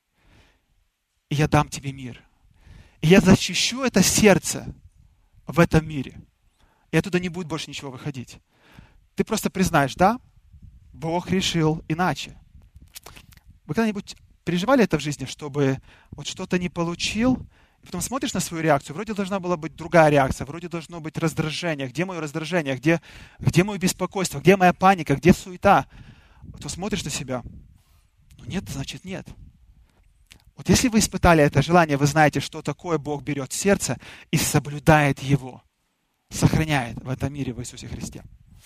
и я дам тебе мир. И я защищу это сердце в этом мире. И оттуда не будет больше ничего выходить. Ты просто признаешь, да, Бог решил иначе. Вы когда-нибудь переживали это в жизни, чтобы вот что-то не получил, и потом смотришь на свою реакцию, вроде должна была быть другая реакция, вроде должно быть раздражение. Где мое раздражение? Где, где мое беспокойство? Где моя паника? Где суета? То смотришь на себя. Ну нет, значит нет. Вот если вы испытали это желание, вы знаете, что такое Бог берет в сердце и соблюдает его, сохраняет в этом мире в Иисусе Христе.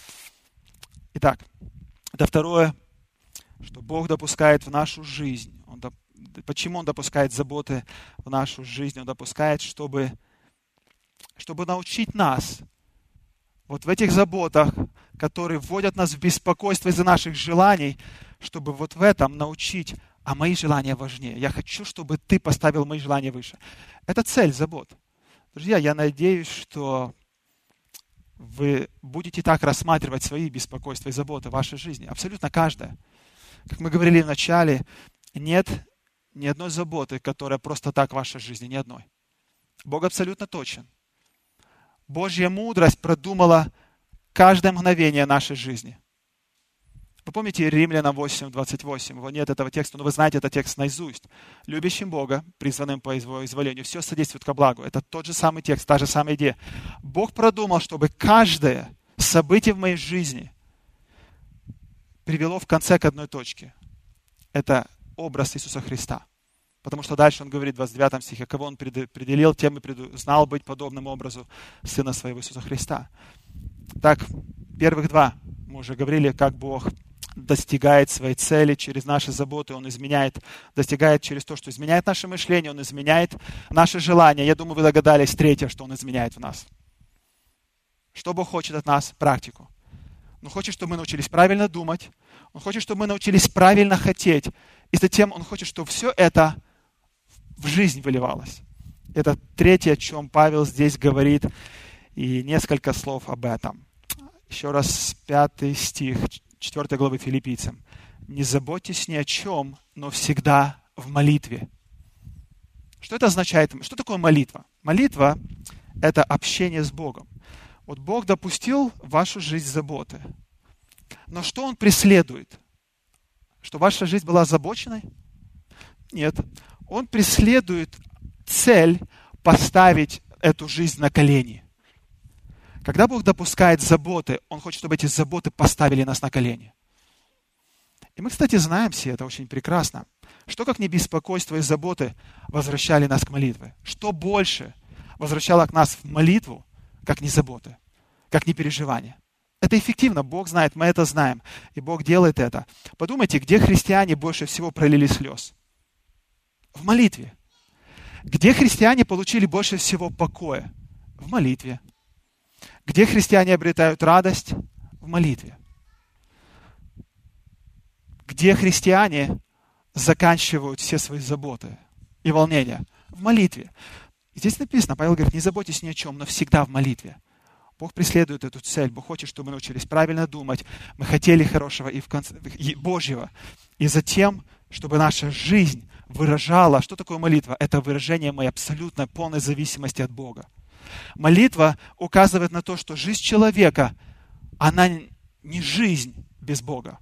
Итак, это второе, что Бог допускает в нашу жизнь. Он доп... Почему Он допускает заботы в нашу жизнь? Он допускает, чтобы, чтобы научить нас вот в этих заботах, которые вводят нас в беспокойство из-за наших желаний, чтобы вот в этом научить, а мои желания важнее. Я хочу, чтобы ты поставил мои желания выше. Это цель забот. Друзья, я надеюсь, что вы будете так рассматривать свои беспокойства и заботы в вашей жизни. Абсолютно каждая. Как мы говорили в начале, нет ни одной заботы, которая просто так в вашей жизни, ни одной. Бог абсолютно точен. Божья мудрость продумала каждое мгновение нашей жизни. Вы помните Римлянам восемь двадцать восемь? Вот нет этого текста, но вы знаете этот текст наизусть. Любящим Бога, призванным по Его изволению, все содействует ко благу. Это тот же самый текст, та же самая идея. Бог продумал, чтобы каждое событие в моей жизни привело в конце к одной точке. Это образ Иисуса Христа. Потому что дальше он говорит в двадцать девятом стихе, кого он предопределил, тем и знал быть подобным образу Сына Своего Иисуса Христа. Так, первых два мы уже говорили, как Бог достигает своей цели через наши заботы, Он изменяет, достигает через то, что изменяет наше мышление, Он изменяет наши желания. Я думаю, вы догадались, третье, что Он изменяет в нас. Что Бог хочет от нас? Практику. Он хочет, чтобы мы научились правильно думать, Он хочет, чтобы мы научились правильно хотеть, и затем Он хочет, чтобы все это в жизнь выливалось. Это третье, о чем Павел здесь говорит, и несколько слов об этом. Еще раз, пятый стих, четвёртой главы Филиппийцам. «Не заботьтесь ни о чем, но всегда в молитве». Что это означает? Что такое молитва? Молитва – это общение с Богом. Вот Бог допустил в вашу жизнь заботы. Но что Он преследует? Что ваша жизнь была озабоченной? Нет. Он преследует цель поставить эту жизнь на колени. Когда Бог допускает заботы, Он хочет, чтобы эти заботы поставили нас на колени. И мы, кстати, знаем все это очень прекрасно. Что, как не беспокойство и заботы, возвращали нас к молитве? Что больше возвращало к нас в молитву, как не заботы, как не переживания? Это эффективно, Бог знает, мы это знаем. И Бог делает это. Подумайте, где христиане больше всего пролили слез? В молитве. Где христиане получили больше всего покоя? В молитве. Где христиане обретают радость? В молитве. Где христиане заканчивают все свои заботы и волнения? В молитве. Здесь написано, Павел говорит, не заботьтесь ни о чем, но всегда в молитве. Бог преследует эту цель. Бог хочет, чтобы мы научились правильно думать. Мы хотели хорошего и, в конце, и Божьего. И затем, чтобы наша жизнь выражала, что такое молитва? Это выражение моей абсолютной полной зависимости от Бога. Молитва указывает на то, что жизнь человека, она не жизнь без Бога.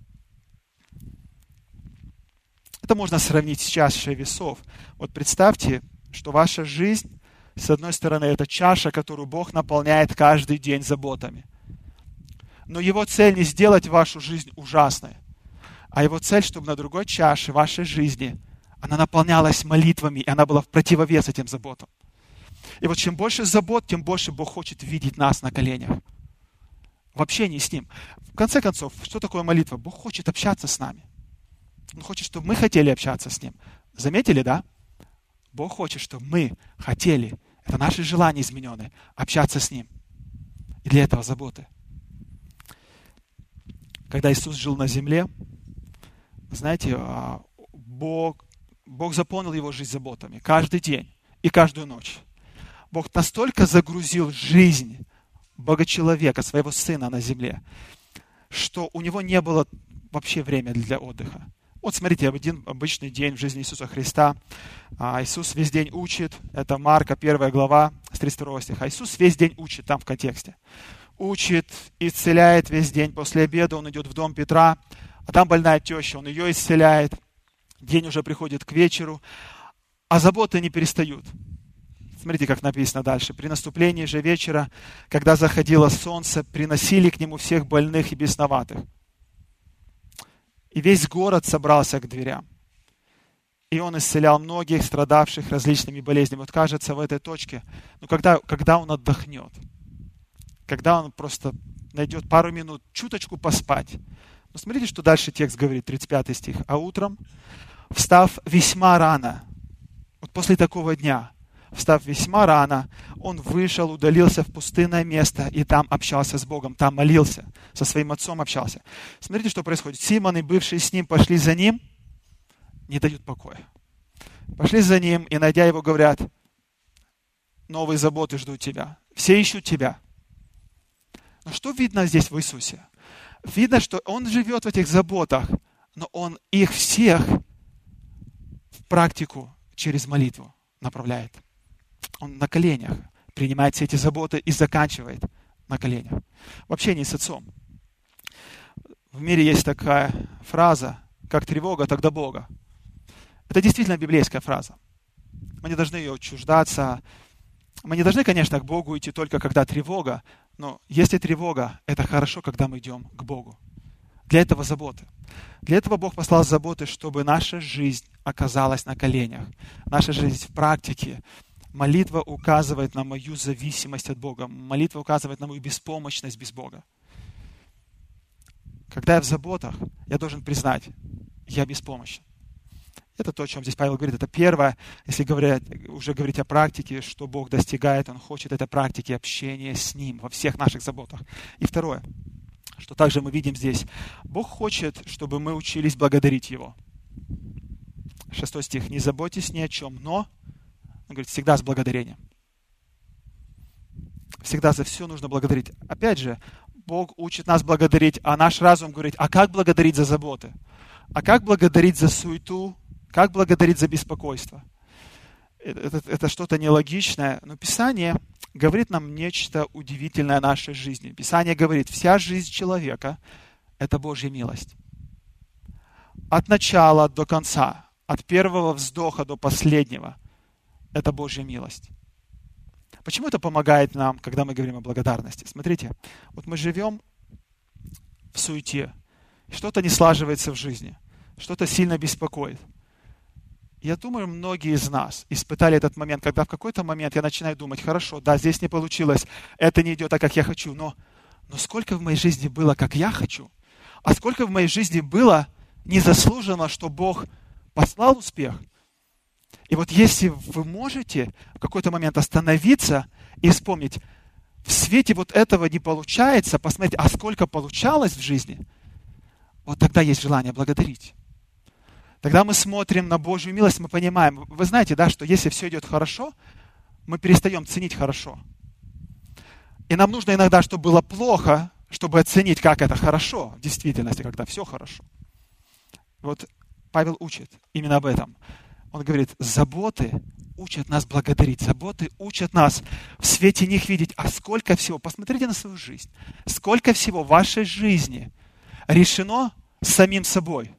Это можно сравнить с чашей весов. Вот представьте, что ваша жизнь, с одной стороны, это чаша, которую Бог наполняет каждый день заботами. Но Его цель не сделать вашу жизнь ужасной, а Его цель, чтобы на другой чаше вашей жизни она наполнялась молитвами, и она была в противовес этим заботам. И вот чем больше забот, тем больше Бог хочет видеть нас на коленях. В общении с Ним. В конце концов, что такое молитва? Бог хочет общаться с нами. Он хочет, чтобы мы хотели общаться с Ним. Заметили, да? Бог хочет, чтобы мы хотели, это наши желания измененные, общаться с Ним. И для этого заботы. Когда Иисус жил на земле, знаете, Бог, Бог заполнил Его жизнь заботами каждый день и каждую ночь. Бог настолько загрузил жизнь Бога-человека, своего Сына на земле, что у Него не было вообще времени для отдыха. Вот смотрите, один обычный день в жизни Иисуса Христа. Иисус весь день учит. Это Марка, первая глава, с тридцать второго стиха. Иисус весь день учит, там в контексте. Учит, исцеляет весь день. После обеда Он идет в дом Петра, а там больная теща, Он ее исцеляет. День уже приходит к вечеру, а заботы не перестают. Смотрите, как написано дальше. «При наступлении же вечера, когда заходило солнце, приносили к Нему всех больных и бесноватых. И весь город собрался к дверям. И Он исцелял многих, страдавших различными болезнями». Вот кажется, в этой точке, ну, когда, когда Он отдохнет, когда Он просто найдет пару минут, чуточку поспать. Но смотрите, что дальше текст говорит, тридцать пятый стих. «А утром, встав весьма рано», вот после такого дня, встав весьма рано, Он вышел, удалился в пустынное место и там общался с Богом, там молился, со своим отцом общался. Смотрите, что происходит. Симон и бывшие с ним пошли за ним, не дают покоя. Пошли за ним и, найдя его, говорят: новые заботы ждут тебя. Все ищут тебя. Но что видно здесь в Иисусе? Видно, что Он живет в этих заботах, но Он их всех в практику через молитву направляет. Он на коленях принимает все эти заботы и заканчивает на коленях. В общении с Отцом. В мире есть такая фраза, как тревога, тогда Бога. Это действительно библейская фраза. Мы не должны ее отчуждаться. Мы не должны, конечно, к Богу идти только когда тревога, но если тревога, это хорошо, когда мы идем к Богу. Для этого заботы. Для этого Бог послал заботы, чтобы наша жизнь оказалась на коленях. Наша жизнь в практике. Молитва указывает на мою зависимость от Бога. Молитва указывает на мою беспомощность без Бога. Когда я в заботах, я должен признать, я беспомощен. Это то, о чем здесь Павел говорит. Это первое, если говорить, уже говорить о практике, что Бог достигает, Он хочет этой практики общения с Ним во всех наших заботах. И второе, что также мы видим здесь. Бог хочет, чтобы мы учились благодарить Его. Шестой стих. «Не заботьтесь ни о чем, но...» Он говорит, всегда с благодарением. Всегда за все нужно благодарить. Опять же, Бог учит нас благодарить, а наш разум говорит, а как благодарить за заботы? А как благодарить за суету? Как благодарить за беспокойство? Это, это, это что-то нелогичное, но Писание говорит нам нечто удивительное о нашей жизни. Писание говорит, вся жизнь человека – это Божья милость. От начала до конца, от первого вздоха до последнего – это Божья милость. Почему это помогает нам, когда мы говорим о благодарности? Смотрите, вот мы живем в суете, что-то не слаживается в жизни, что-то сильно беспокоит. Я думаю, многие из нас испытали этот момент, когда в какой-то момент я начинаю думать, хорошо, да, здесь не получилось, это не идет так, как я хочу, но, но сколько в моей жизни было, как я хочу, а сколько в моей жизни было незаслуженно, что Бог послал успех. И вот если вы можете в какой-то момент остановиться и вспомнить, в свете вот этого не получается, посмотрите, а сколько получалось в жизни, вот тогда есть желание благодарить. Тогда мы смотрим на Божью милость, мы понимаем, вы знаете, да, что если все идет хорошо, мы перестаем ценить хорошо. И нам нужно иногда, чтобы было плохо, чтобы оценить, как это хорошо в действительности, когда все хорошо. Вот Павел учит именно об этом. Он говорит, заботы учат нас благодарить, заботы учат нас в свете них видеть. А сколько всего, посмотрите на свою жизнь, сколько всего в вашей жизни решено самим собой.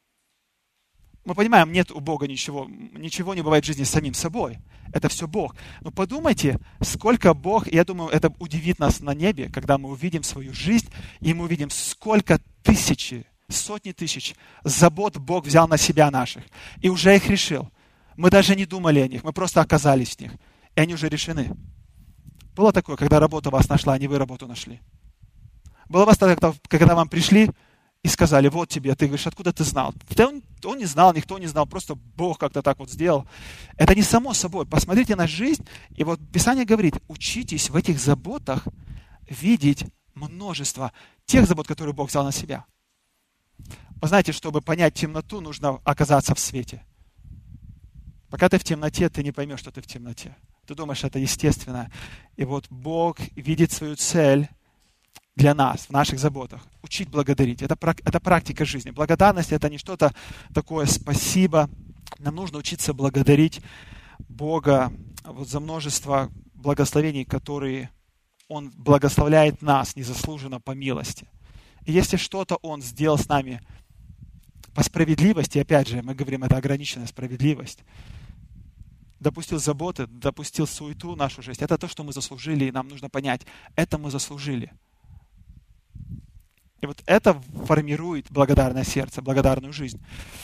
Мы понимаем, нет у Бога ничего, ничего не бывает в жизни самим собой. Это все Бог. Но подумайте, сколько Бог, и я думаю, это удивит нас на небе, когда мы увидим свою жизнь, и мы увидим, сколько тысячи, сотни тысяч забот Бог взял на себя наших, и уже их решил. Мы даже не думали о них, мы просто оказались в них, и они уже решены. Было такое, когда работа вас нашла, а не вы работу нашли? Было у вас так, когда вам пришли и сказали, вот тебе, ты говоришь, откуда ты знал? Да он, он не знал, никто не знал, просто Бог как-то так вот сделал. Это не само собой. Посмотрите на жизнь, и вот Писание говорит, учитесь в этих заботах видеть множество тех забот, которые Бог взял на себя. Вы знаете, чтобы понять темноту, нужно оказаться в свете. Пока ты в темноте, ты не поймешь, что ты в темноте. Ты думаешь, это естественно. И вот Бог видит свою цель для нас, в наших заботах. Учить благодарить. Это, это практика жизни. Благодарность — это не что-то такое спасибо. Нам нужно учиться благодарить Бога вот за множество благословений, которые Он благословляет нас незаслуженно по милости. И если что-то Он сделал с нами по справедливости, опять же, мы говорим, это ограниченная справедливость, допустил заботы, допустил суету в нашу жизнь, это то, что мы заслужили, и нам нужно понять, это мы заслужили. И вот это формирует благодарное сердце, благодарную жизнь.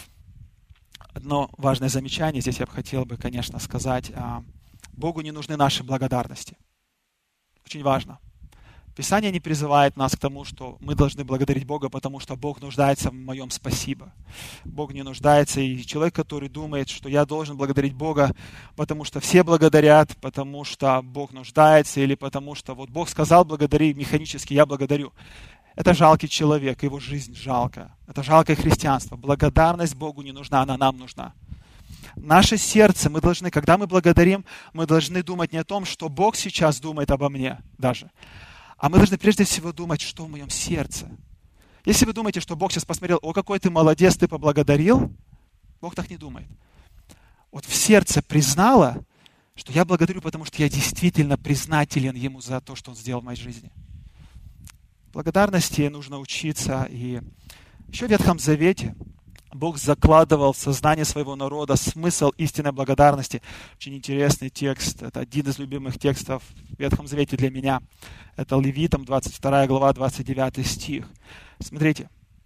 Одно важное замечание, здесь я бы хотел бы, конечно, сказать, Богу не нужны наши благодарности. Очень важно. Писание не призывает нас к тому, что мы должны благодарить Бога, потому что Бог нуждается в моем спасибо. Бог не нуждается, и человек, который думает, что я должен благодарить Бога, потому что все благодарят, потому что Бог нуждается, или потому что вот Бог сказал благодари, механически я благодарю. Это жалкий человек, его жизнь жалкая. Это жалкое христианство. Благодарность Богу не нужна, она нам нужна. Наше сердце, мы должны, когда мы благодарим, мы должны думать не о том, что Бог сейчас думает обо мне даже, а мы должны прежде всего думать, что в моем сердце. Если вы думаете, что Бог сейчас посмотрел, о, какой ты молодец, ты поблагодарил, Бог так не думает. Вот в сердце признала, что я благодарю, потому что я действительно признателен Ему за то, что Он сделал в моей жизни. Благодарности нужно учиться. И еще в Ветхом Завете Бог закладывал в сознание своего народа смысл истинной благодарности. Очень интересный текст. Это один из любимых текстов в Ветхом Завете для меня. Это Левитам, двадцать вторая глава, двадцать девятый стих. Смотрите.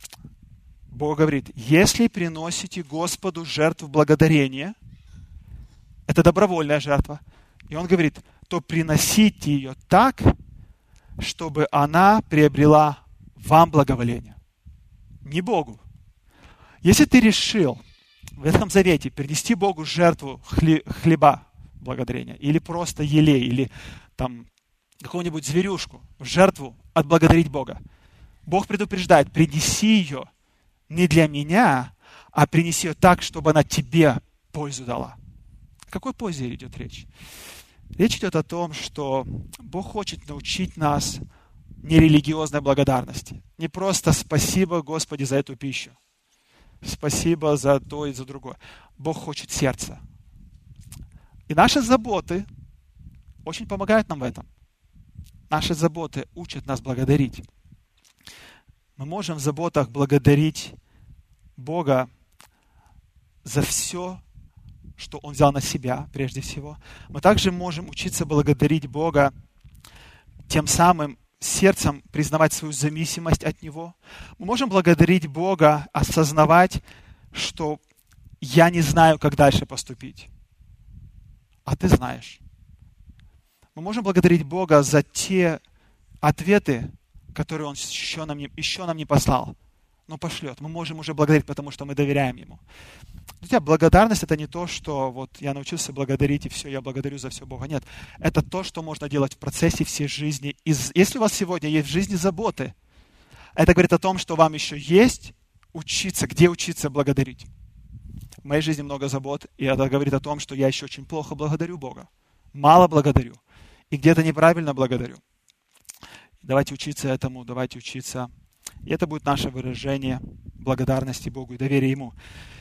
Бог говорит, если приносите Господу жертву благодарения, это добровольная жертва, и Он говорит, то приносите ее так, чтобы она приобрела вам благоволение. Не Богу. Если ты решил в Ветхом Завете принести Богу жертву хлеба благодарения, или просто елей, или там какую-нибудь зверюшку в жертву отблагодарить Бога, Бог предупреждает, принеси ее не для меня, а принеси ее так, чтобы она тебе пользу дала. О какой пользе идет речь? Речь идет о том, что Бог хочет научить нас нерелигиозной благодарности. Не просто спасибо, Господи, за эту пищу. Спасибо за то и за другое. Бог хочет сердца. И наши заботы очень помогают нам в этом. Наши заботы учат нас благодарить. Мы можем в заботах благодарить Бога за все, что Он взял на себя, прежде всего. Мы также можем учиться благодарить Бога, тем самым сердцем признавать свою зависимость от Него. Мы можем благодарить Бога, осознавать, что я не знаю, как дальше поступить, а Ты знаешь. Мы можем благодарить Бога за те ответы, которые Он еще нам не, еще нам не послал. но пошлет. Мы можем уже благодарить, потому что мы доверяем Ему. Друзья, благодарность — это не то, что вот я научился благодарить, и все, я благодарю за все Бога. Нет, это то, что можно делать в процессе всей жизни. И если у вас сегодня есть в жизни заботы, это говорит о том, что вам еще есть учиться, где учиться благодарить. В моей жизни много забот, и это говорит о том, что я еще очень плохо благодарю Бога. Мало благодарю. И где-то неправильно благодарю. Давайте учиться этому, давайте учиться. И это будет наше выражение благодарности Богу и доверия Ему.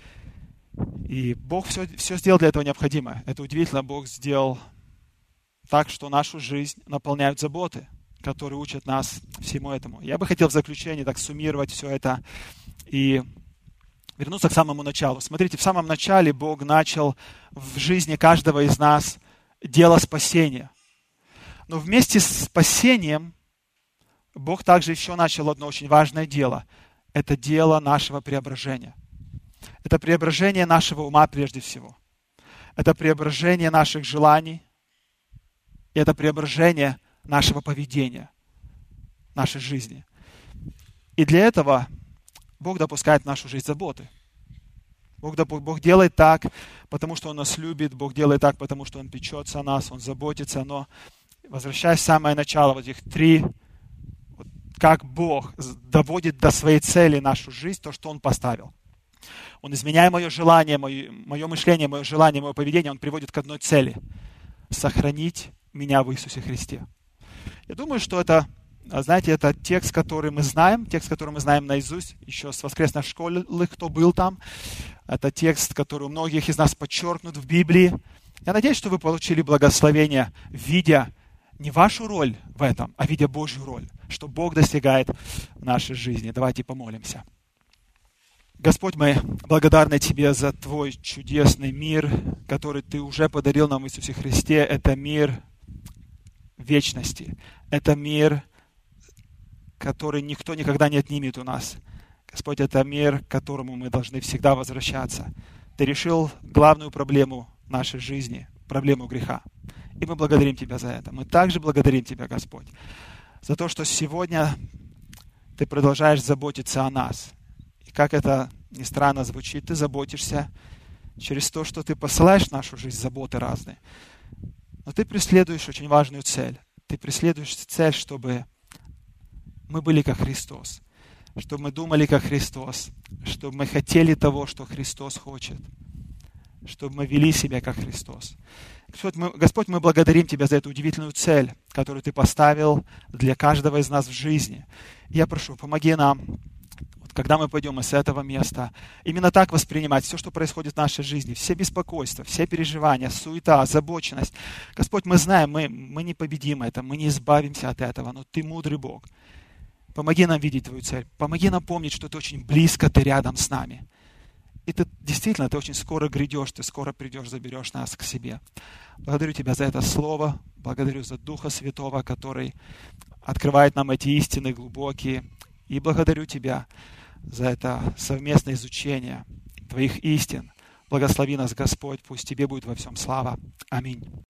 И Бог все, все сделал для этого необходимое. Это удивительно, Бог сделал так, что нашу жизнь наполняют заботы, которые учат нас всему этому. Я бы хотел в заключение так суммировать все это и вернуться к самому началу. Смотрите, в самом начале Бог начал в жизни каждого из нас дело спасения. Но вместе с спасением Бог также еще начал одно очень важное дело. Это дело нашего преображения. Это преображение нашего ума прежде всего. Это преображение наших желаний. И это преображение нашего поведения, нашей жизни. И для этого Бог допускает в нашу жизнь заботы. Бог, Бог делает так, потому что Он нас любит. Бог делает так, потому что Он печется о нас, Он заботится. Но, возвращаясь в самое начало, вот этих три, вот как Бог доводит до своей цели нашу жизнь, то, что Он поставил. Он, изменяя мое желание, мое, мое мышление, мое желание, мое поведение, Он приводит к одной цели – сохранить меня в Иисусе Христе. Я думаю, что это, знаете, это текст, который мы знаем, текст, который мы знаем наизусть, еще с воскресной школы, кто был там. Это текст, который у многих из нас подчеркнут в Библии. Я надеюсь, что вы получили благословение, видя не вашу роль в этом, а видя Божью роль, что Бог достигает в нашей жизни. Давайте помолимся. Господь, мы благодарны Тебе за Твой чудесный мир, который Ты уже подарил нам в Иисусе Христе. Это мир вечности. Это мир, который никто никогда не отнимет у нас. Господь, это мир, к которому мы должны всегда возвращаться. Ты решил главную проблему нашей жизни, проблему греха. И мы благодарим Тебя за это. Мы также благодарим Тебя, Господь, за то, что сегодня Ты продолжаешь заботиться о нас. Как это ни странно звучит, Ты заботишься через то, что Ты посылаешь в нашу жизнь заботы разные. Но Ты преследуешь очень важную цель. Ты преследуешь цель, чтобы мы были как Христос, чтобы мы думали как Христос, чтобы мы хотели того, что Христос хочет, чтобы мы вели себя как Христос. Господь мы, Господь, мы благодарим Тебя за эту удивительную цель, которую Ты поставил для каждого из нас в жизни. Я прошу, помоги нам, когда мы пойдем из этого места, именно так воспринимать все, что происходит в нашей жизни, все беспокойства, все переживания, суета, озабоченность. Господь, мы знаем, мы, мы не победим это, мы не избавимся от этого, но Ты мудрый Бог. Помоги нам видеть Твою цель, помоги нам помнить, что Ты очень близко, Ты рядом с нами. И Ты действительно, Ты очень скоро грядешь, Ты скоро придешь, заберешь нас к себе. Благодарю Тебя за это слово, благодарю за Духа Святого, который открывает нам эти истины глубокие, и благодарю Тебя за это совместное изучение Твоих истин. Благослови нас, Господь, пусть Тебе будет во всем слава. Аминь.